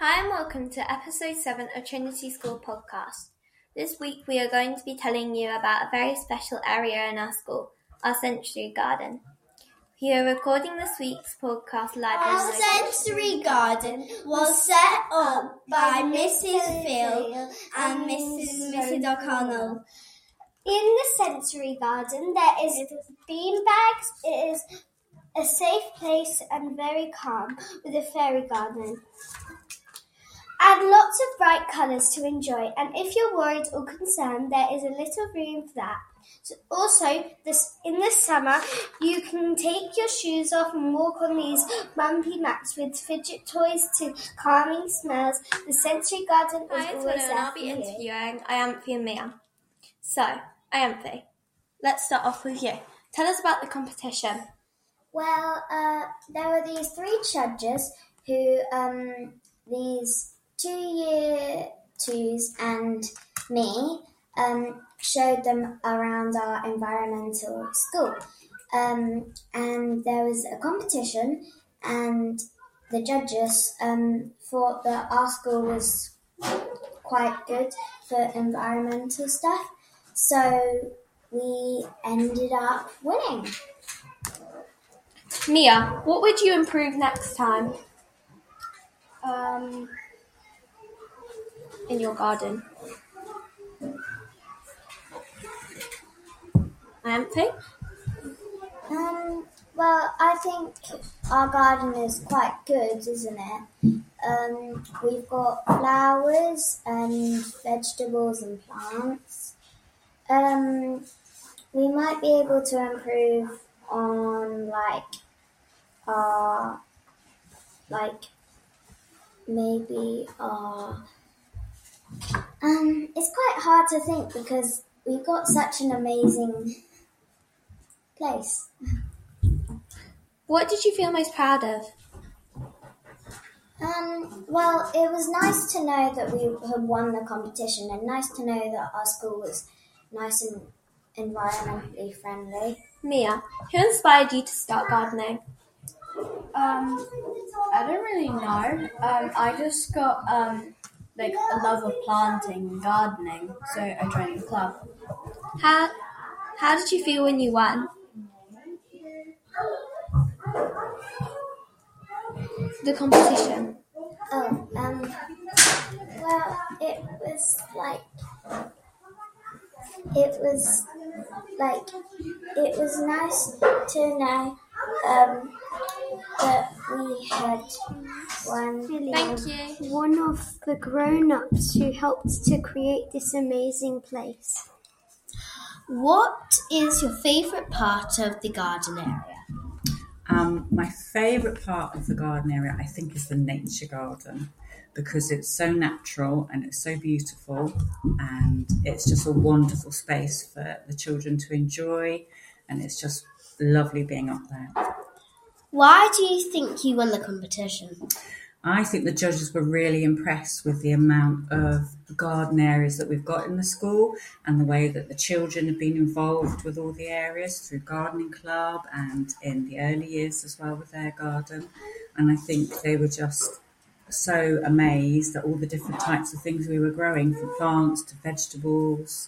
Hi and welcome to episode 7 of Trinity School podcast. This week we are going to be telling you about a very special area in our school, our sensory garden. We are recording this week's podcast live. Our sensory garden was set up by Mrs. Phil and Mrs. O'Connell. In the sensory garden there is beanbags. It is a safe place and very calm with a fairy garden. And lots of bright colours to enjoy. And if you're worried or concerned, there is a little room for that. So also, in the summer, you can take your shoes off and walk on these bumpy mats with fidget toys to calming smells. The sensory garden is Hi, always there. I'll be interviewing Ianthe and Mia. So, Ianthe, let's start off with you. Tell us about the competition. Well, there were these 3 judges who, these 2-year 2s and me, showed them around our environmental school. And there was a competition, and the judges thought that our school was quite good for environmental stuff. So we ended up winning. Mia, what would you improve next time? In your garden. Ianthe? Well, I think our garden is quite good, isn't it? We've got flowers and vegetables and plants. We might be able to improve on it's quite hard to think because we've got such an amazing place. What did you feel most proud of? Well, it was nice to know that we had won the competition and nice to know that our school was nice and environmentally friendly. Mia, who inspired you to start gardening? I don't really know. I just got a love of planting and gardening, so I joined the club. How did you feel when you won? The competition. Well, it was nice to know that we had won. Thank you. One of the grown-ups who helped to create this amazing place. What is your favourite part of the garden area? My favourite part of the garden area, I think, is the nature garden because it's so natural and it's so beautiful and it's just a wonderful space for the children to enjoy and it's just lovely being up there. Why do you think you won the competition? I think the judges were really impressed with the amount of garden areas that we've got in the school and the way that the children have been involved with all the areas through gardening club and in the early years as well with their garden. And I think they were just so amazed at all the different types of things we were growing, from plants to vegetables.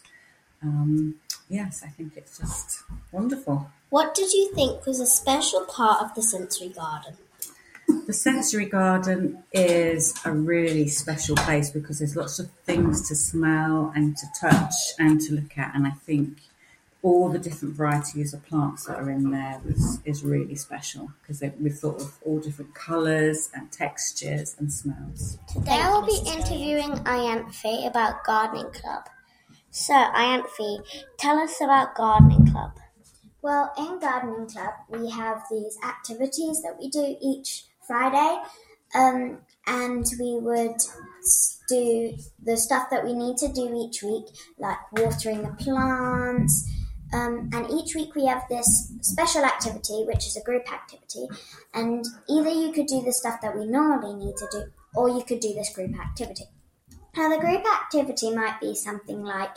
Yes, I think it's just wonderful. What did you think was a special part of the sensory garden? The sensory garden is a really special place because there's lots of things to smell and to touch and to look at, and I think all the different varieties of plants that are in there is really special because we've thought of all different colours and textures and smells. Today I will be interviewing Ianthe about Gardening Club. So, Ianthe, tell us about Gardening Club. Well, in Gardening Club, we have these activities that we do each Friday, and we would do the stuff that we need to do each week, like watering the plants, and each week we have this special activity, which is a group activity, and either you could do the stuff that we normally need to do, or you could do this group activity. Now, the group activity might be something like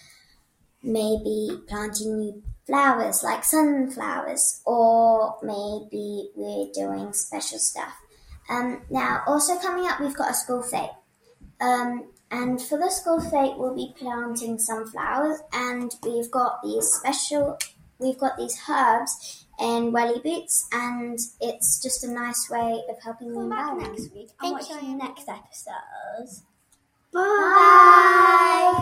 maybe planting new flowers like sunflowers, or maybe we're doing special stuff Now, also coming up, we've got a school fete. And for the school fete, we'll be planting some flowers, and we've got these herbs and welly boots, and it's just a nice way of helping the environment. Next week. Thank I'll watch you. you next episode. Bye.